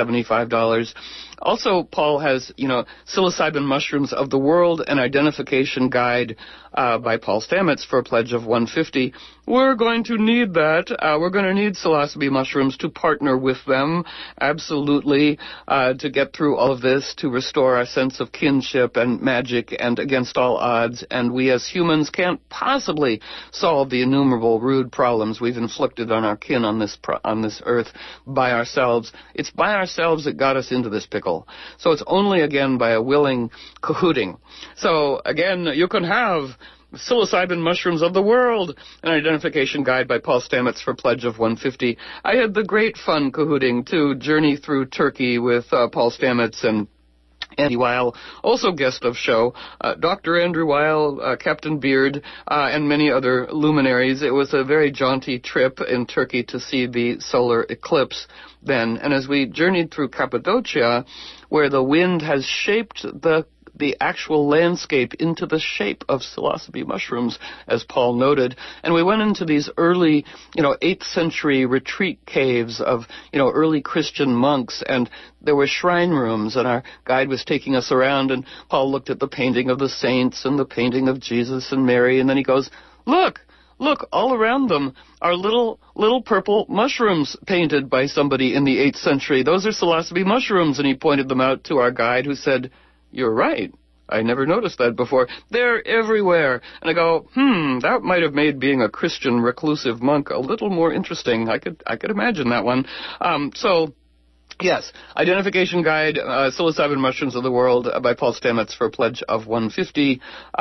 $175. Also, Paul has, psilocybin mushrooms of the world, an identification guide by Paul Stamets for a pledge of $150. We're going to need that. We're going to need psilocybe mushrooms to partner with them, absolutely, to get through all of this, to restore our sense of kinship and magic and against all odds. And we as humans can't possibly solve the innumerable rude problems we've inflicted on our kin on this earth by ourselves. It's by ourselves that got us into this pickle. So it's only, again, by a willing cahooting. So, again, you can have psilocybin mushrooms of the world, an identification guide by Paul Stamets for a pledge of $150. I had the great fun cahooting to journey through Turkey with Paul Stamets and Andy Weil, also guest of show, Dr. Andrew Weil, Captain Beard, and many other luminaries. It was a very jaunty trip in Turkey to see the solar eclipse then. And as we journeyed through Cappadocia, where the wind has shaped the actual landscape into the shape of psilocybe mushrooms, as Paul noted. And we went into these early, 8th century retreat caves of, early Christian monks, and there were shrine rooms, and our guide was taking us around, and Paul looked at the painting of the saints and the painting of Jesus and Mary, and then he goes, Look, all around them are little purple mushrooms painted by somebody in the 8th century. Those are psilocybe mushrooms, and he pointed them out to our guide, who said, You're right. I never noticed that before. They're everywhere. And I go, that might have made being a Christian reclusive monk a little more interesting. I could imagine that one. So, yes, identification guide, psilocybin mushrooms of the world by Paul Stamets for a pledge of $150.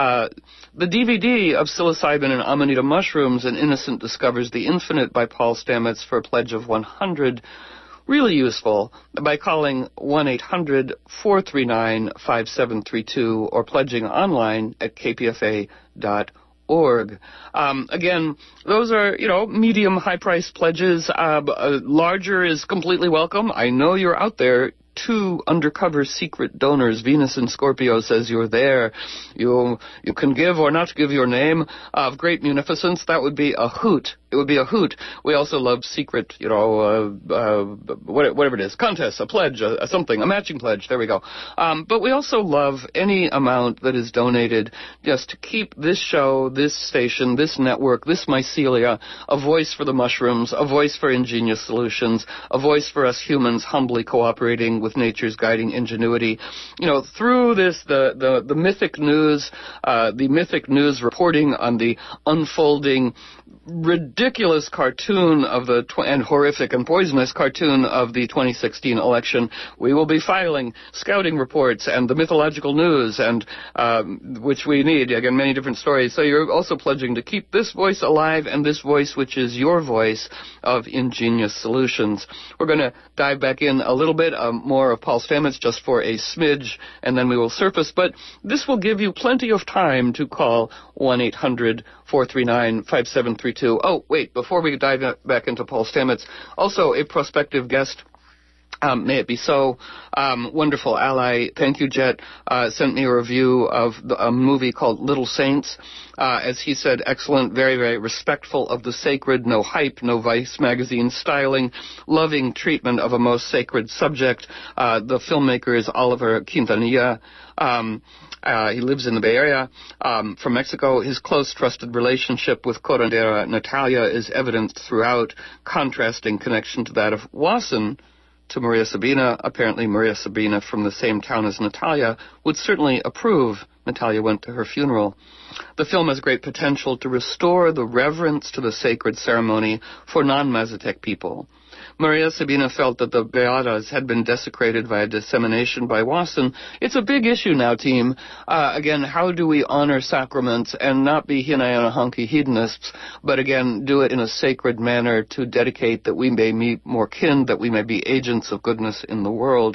The DVD of psilocybin and amanita mushrooms, An Innocent Discovers the Infinite by Paul Stamets for a pledge of $100. Really useful by calling 1-800-439-5732 or pledging online at kpfa.org. Again, those are, medium high-price pledges. Larger is completely welcome. I know you're out there 2 undercover secret donors. Venus in Scorpio says you're there. You can give or not give your name of great munificence. That would be a hoot. It would be a hoot. We also love secret, whatever it is, contests, a pledge, something, a matching pledge. There we go. But we also love any amount that is donated just to keep this show, this station, this network, this mycelia, a voice for the mushrooms, a voice for ingenious solutions, a voice for us humans humbly cooperating with nature's guiding ingenuity. Through this, the mythic news reporting on the unfolding ridiculous cartoon of and horrific and poisonous cartoon of the 2016 election. We will be filing scouting reports and the mythological news, and which we need, again, many different stories. So you're also pledging to keep this voice alive, and this voice which is your voice of ingenious solutions. We're going to dive back in a little bit more of Paul Stamets just for a smidge, and then we will surface. But this will give you plenty of time to call 1-800-439-5732. Oh, wait, before we dive back into Paul Stamets, also a prospective guest, may it be so, wonderful ally, thank you, Jet, sent me a review of a movie called Little Saints. As he said, excellent, very, very respectful of the sacred, no hype, no Vice magazine styling, loving treatment of a most sacred subject. The filmmaker is Oliver Quintanilla. He lives in the Bay Area. From Mexico, his close, trusted relationship with curandera Natalia is evident throughout, contrasting connection to that of Wasson to Maria Sabina. Apparently, Maria Sabina, from the same town as Natalia, would certainly approve. Natalia went to her funeral. The film has great potential to restore the reverence to the sacred ceremony for non-Mazatec people. Maria Sabina felt that the Beatas had been desecrated via dissemination by Wasson. It's a big issue now, team. Again, how do we honor sacraments and not be hinayana-honky hedonists, but again, do it in a sacred manner to dedicate that we may meet more kin, that we may be agents of goodness in the world.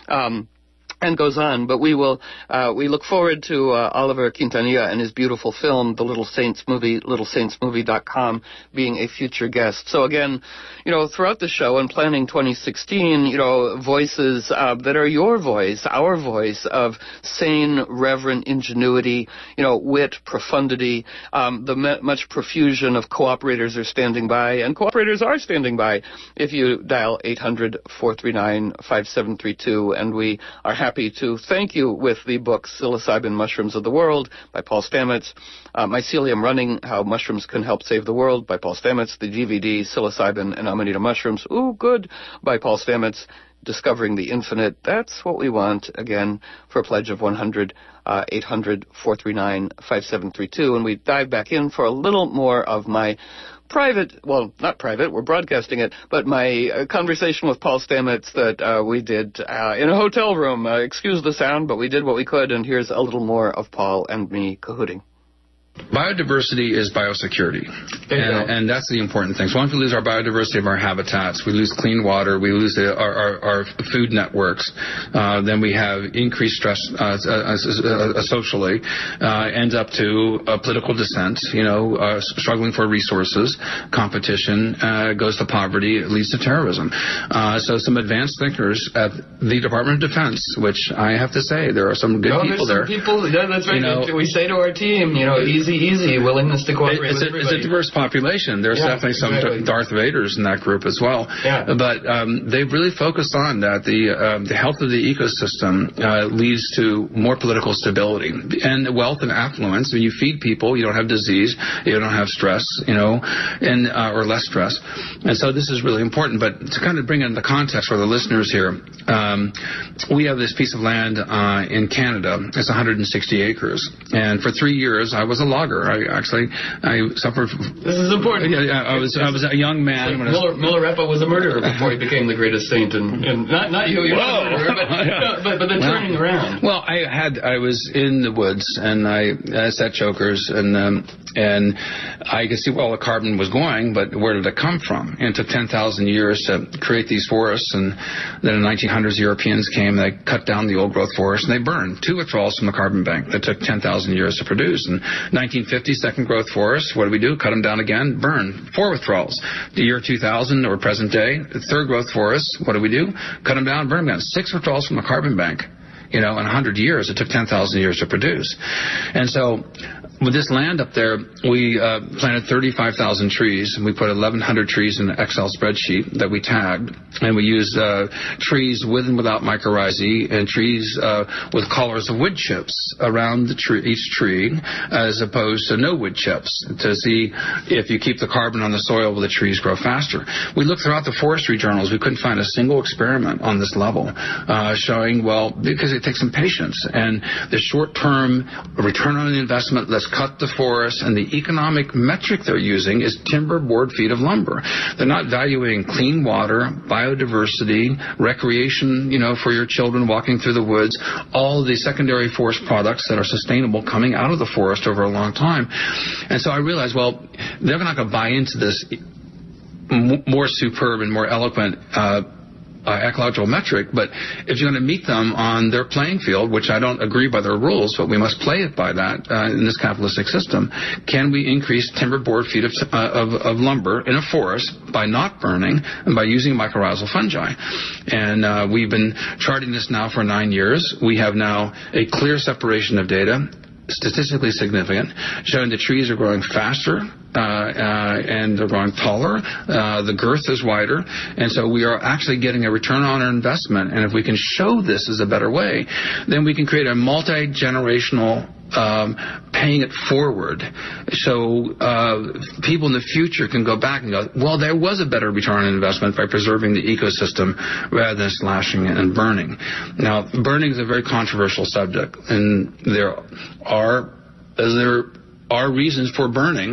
And goes on, but we look forward to Oliver Quintanilla and his beautiful film, The Little Saints Movie, littlesaintsmovie.com, being a future guest. So again, throughout the show and planning 2016, voices that are your voice, our voice of sane, reverent ingenuity, wit, profundity, much profusion of cooperators are standing by, and cooperators are standing by if you dial 800-439-5732, and we are happy to thank you with the book Psilocybin Mushrooms of the World by Paul Stamets, Mycelium Running, How Mushrooms Can Help Save the World by Paul Stamets, the DVD Psilocybin and Amanita Mushrooms, ooh, good, by Paul Stamets, Discovering the Infinite. That's what we want, again, for a pledge of 800-439-5732. And we dive back in for a little more of my private, well, not private, we're broadcasting it, but my conversation with Paul Stamets that we did in a hotel room. Excuse the sound, but we did what we could, and here's a little more of Paul and me cahooting. Biodiversity is biosecurity, and that's the important thing. So once we lose our biodiversity of our habitats, we lose clean water, we lose our food networks, then we have increased stress socially, ends up to political dissent, struggling for resources, competition, goes to poverty, it leads to terrorism. So some advanced thinkers at the Department of Defense, which I have to say, there are some good people there. That's right. We say to our team, easy, willingness to cooperate with everybody. It's a diverse population. There's definitely some Darth Vaders in that group as well. Yeah. But they've really focused on that. The health of the ecosystem leads to more political stability and wealth and affluence. When you feed people, you don't have disease, you don't have stress, or less stress. And so this is really important. But to kind of bring it into context for the listeners here, we have this piece of land in Canada. It's 160 acres. And for 3 years, I was a logger. I suffered. This is important. I was a young man. Milarepa was a murderer before he became the greatest saint, and not you. You're not a murderer, but the turning around. Well, I was in the woods and I set chokers, and And I could see where all the carbon was going, but where did it come from? And it took 10,000 years to create these forests, and then in the 1900s, Europeans came, they cut down the old-growth forest, and they burned 2 withdrawals from the carbon bank that took 10,000 years to produce. In 1950, second-growth forests, what do? Cut them down again, burn, 4 withdrawals. The year 2000, or present day, third-growth forests, what do? Cut them down, burn them again. 6 withdrawals from the carbon bank. In 100 years, it took 10,000 years to produce. And so with this land up there, we planted 35,000 trees, and we put 1,100 trees in an Excel spreadsheet that we tagged, and we used trees with and without mycorrhizae, and trees with collars of wood chips around each tree, as opposed to no wood chips, to see if you keep the carbon on the soil, will the trees grow faster. We looked throughout the forestry journals. We couldn't find a single experiment on this level showing, well, because it takes some patience, and the short-term return on the investment, let's cut the forest, and the economic metric they're using is timber board feet of lumber. They're not valuing clean water, biodiversity, recreation, for your children walking through the woods, all the secondary forest products that are sustainable coming out of the forest over a long time. And so I realized, well, they're not going to buy into this more superb and more eloquent ecological metric, but if you're going to meet them on their playing field, which I don't agree by their rules, but we must play it by that in this capitalistic system, can we increase timber board feet of lumber in a forest by not burning and by using mycorrhizal fungi? And we've been charting this now for 9 years. We have now a clear separation of data, statistically significant, showing the trees are growing faster and they're growing taller. The girth is wider, and so we are actually getting a return on our investment. And if we can show this as a better way, then we can create a multi-generational paying it forward, so people in the future can go back and go, well, there was a better return on investment by preserving the ecosystem rather than slashing it and burning. Now, burning is a very controversial subject, and there are reasons for burning,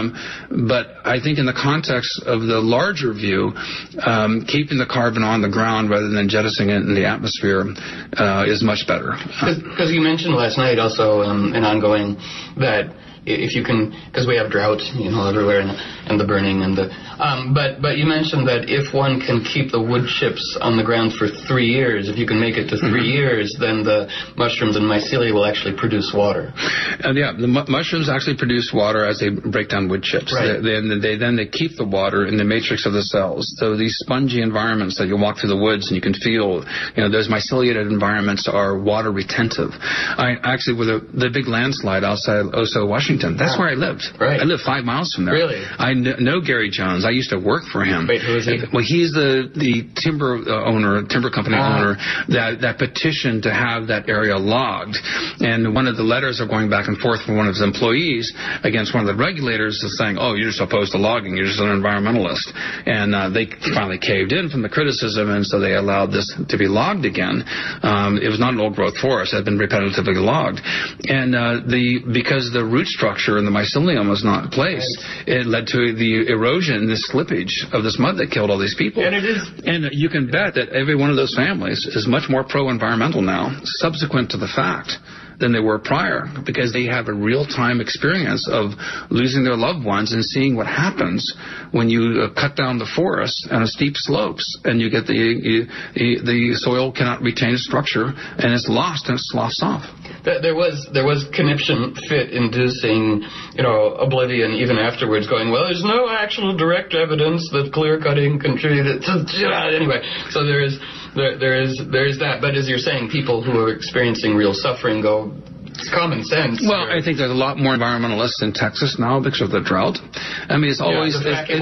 but I think in the context of the larger view, keeping the carbon on the ground rather than jettisoning it in the atmosphere is much better. Because you mentioned last night also an ongoing that if you can, because we have drought, everywhere, and the burning, and the, but you mentioned that if one can keep the wood chips on the ground for 3 years, if you can make it to 3 years, then the mushrooms and mycelia will actually produce water. The mushrooms actually produce water as they break down wood chips. Right. They keep the water in the matrix of the cells. So these spongy environments that you walk through the woods and you can feel, those myceliated environments are water retentive. I actually, with the big landslide outside Oso, Washington, that's where I lived. Right. I lived 5 miles from there. Really? I know Gary Jones. I used to work for him. Wait, who is he? Well, he's the timber company owner that petitioned to have that area logged. And one of the letters are going back and forth from one of his employees against one of the regulators is saying, oh, you're just opposed to logging. You're just an environmentalist. And they finally caved in from the criticism, and so they allowed this to be logged again. It was not an old-growth forest. It had been repetitively logged. And because the root structure in the mycelium was not in place, it led to the erosion, the slippage of this mud that killed all these people. And it is. And you can bet that every one of those families is much more pro-environmental now, subsequent to the fact, than they were prior, because they have a real-time experience of losing their loved ones and seeing what happens when you cut down the forest on a steep slopes, and you get the soil cannot retain its structure, and it's lost and it sloughs off. There was conniption fit inducing, oblivion even afterwards, going, well, there's no actual direct evidence that clear cutting contributed to, anyway. So there is that. But as you're saying, people who are experiencing real suffering go, it's common sense. Well, I think there's a lot more environmentalists in Texas now because of the drought. I mean, it's always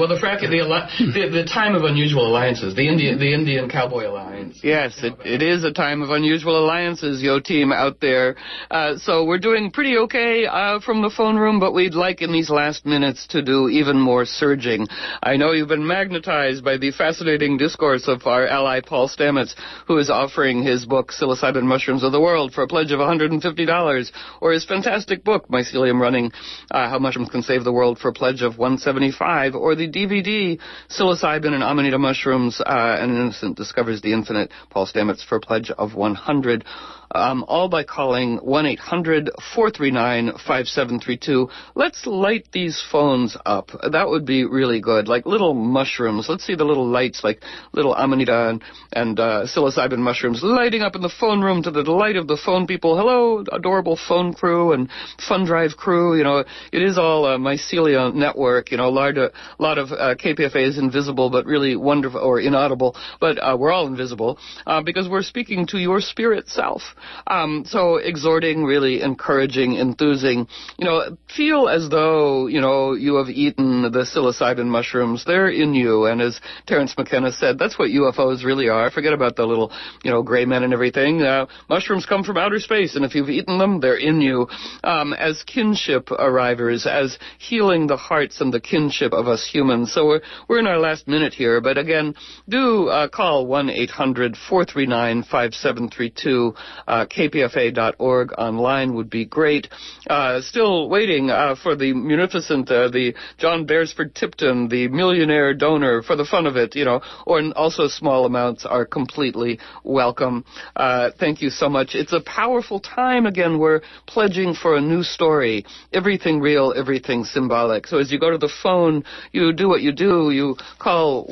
the time of unusual alliances, the Indian Cowboy Alliance. Yes, it is a time of unusual alliances, yo team out there. So we're doing pretty okay from the phone room, but we'd like in these last minutes to do even more surging. I know you've been magnetized by the fascinating discourse of our ally Paul Stamets, who is offering his book Psilocybin Mushrooms of the World for a pledge of $150. Or his fantastic book, Mycelium Running, How Mushrooms Can Save the World, for a pledge of $175, or the DVD, Psilocybin and Amanita Mushrooms, An Innocent Discovers the Infinite, Paul Stamets, for a pledge of $100. all by calling 1-800-439-5732. Let's light these phones up. That would be really good, like little mushrooms. Let's see the little lights, like little amanita and psilocybin mushrooms lighting up in the phone room to the delight of the phone people. Hello, adorable phone crew and fun drive crew. You know, it is all mycelia network. You know, a lot of KPFA is invisible, but really wonderful, or inaudible, but we're all invisible because we're speaking to your spirit self. So exhorting, really encouraging, enthusing. You know, feel as though, you know, you have eaten the psilocybin mushrooms. They're in you, and as Terence McKenna said, that's what UFOs really are. Forget about the little, you know, gray men and everything. Mushrooms come from outer space, and if you've eaten them, they're in you. As kinship arrivers, as healing the hearts and the kinship of us humans. So we're in our last minute here, but again, do call 1-800-439-5732. KPFA.org online would be great. Still waiting for the munificent, the John Beresford Tipton, the millionaire donor, for the fun of it, you know, or also small amounts are completely welcome. Thank you so much. It's a powerful time. Again, we're pledging for a new story. Everything real, everything symbolic. So as you go to the phone, you do what you do. You call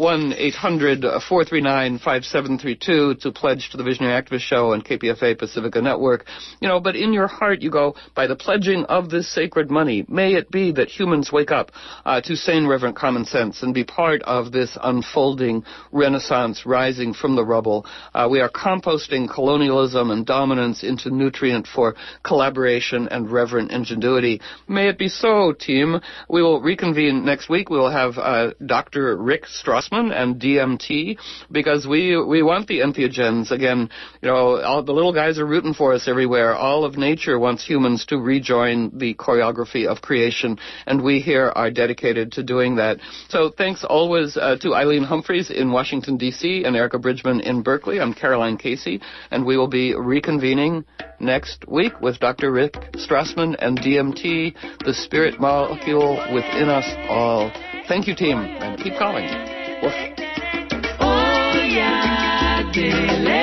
1-800-439-5732 to pledge to the Visionary Activist Show and KPFA Pacifica Network. You know, but in your heart you go, by the pledging of this sacred money, may it be that humans wake up to sane, reverent common sense and be part of this unfolding renaissance rising from the rubble. We are composting colonialism and dominance into nutrient for collaboration and reverent ingenuity. May it be so, team. We will reconvene next week. We will have Dr. Rick Strassman and DMT, because we want the entheogens. Again, you know, all the little guys are rooting for us everywhere. All of nature wants humans to rejoin the choreography of creation, and we here are dedicated to doing that. So thanks always to Eileen Humphreys in Washington, D.C., and Erica Bridgman in Berkeley. I'm Caroline Casey, and we will be reconvening next week with Dr. Rick Strassman and DMT, the spirit molecule within us all. Thank you, team, and keep calling. Woof. Oh, yeah,